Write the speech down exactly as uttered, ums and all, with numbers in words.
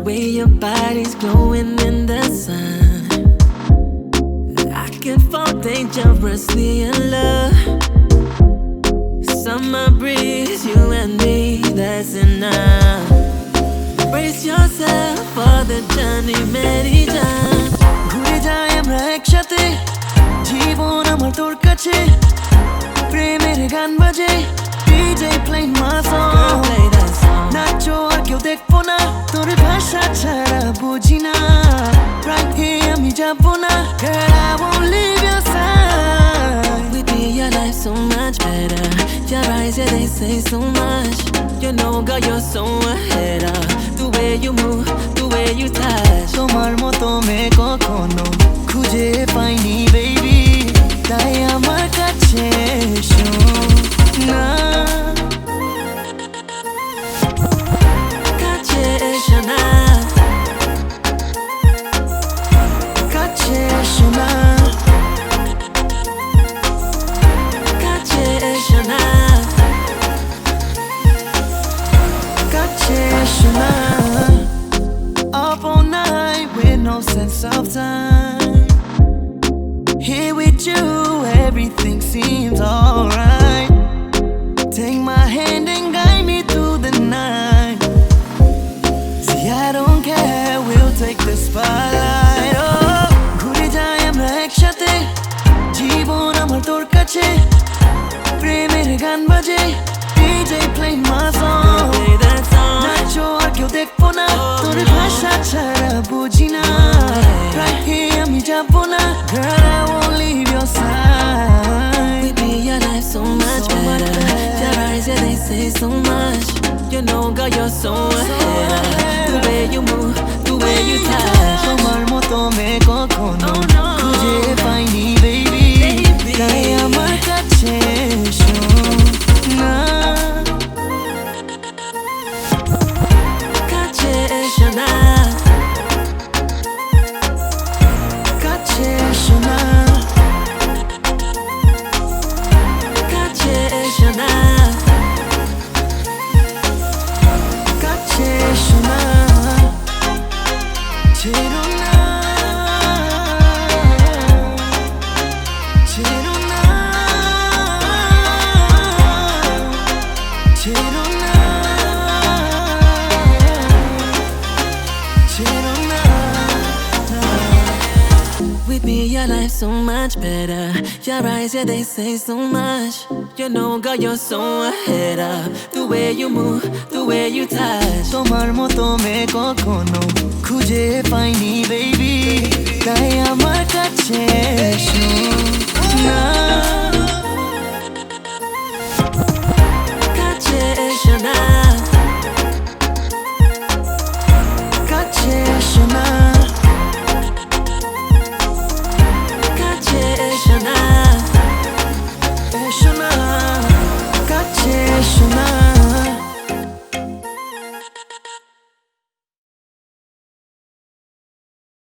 way your body's glowing in the sun, I can fall dangerously in love. Summer breeze, you and me, that's enough. Brace yourself for the journey, मेरी जान. ঘুরে যাই আমরা একসাথে, জীবন আমার তোর কাছে. প্রেমের গান বাজে, ডিজে playing my song. নাচো আর কেউ দেখবো না, তোর ভাষা ছাড়া বুঝি না. Right here আমি যাবো না, girl I won't leave your side. With me your life so much better. Your eyes, yeah, they say so much. You know, girl, you're so ahead of the way you move, the way you touch. তোমার মতো মেয়ে কখনো খুঁজে পাইনি baby, তাই আমার কাছে এসো না. কাছে এসো না, কাছে এসো না, কাছে এসো না, কাছে এসো না. Up all night with no sense of time. Here with you, everything seems alright. Take my hand and guide me through the night. See, I don't care, we'll take the spotlight. Oh, ঘুরে যাই আমরা একসাথে, জীবন আমার তোর কাছে. প্রেমের গান বাজে, ডিজে playing my song. নাচো আর কেউ দেখবো না, তোর ভাষা ছাড়া বুঝি না. Right here আমি যাবো না, girl I won't leave your side. Baby your life so much better. Your eyes, yeah, they say so much. You know, girl, you're so ahead. The way you move, the way you touch. তোমার মতো মেয়ে কখনো খুঁজে পাইনি baby, তাই আমার কাছে এসো না. কাছে এসো না, কাছে এসো না, কাছে এসো না, কাছে এসো না. ছেড়ো না, ছেড়ো না, ছেড়ো না, ছেড়ো না. With me your life so much better. Your eyes, yeah, they say so much. You know, girl, you're so ahead of the way you move, the way you touch. তোমার মতো মেয়ে কখনো খুঁজে পাইনি baby, তাই আমার কাছে এসো না.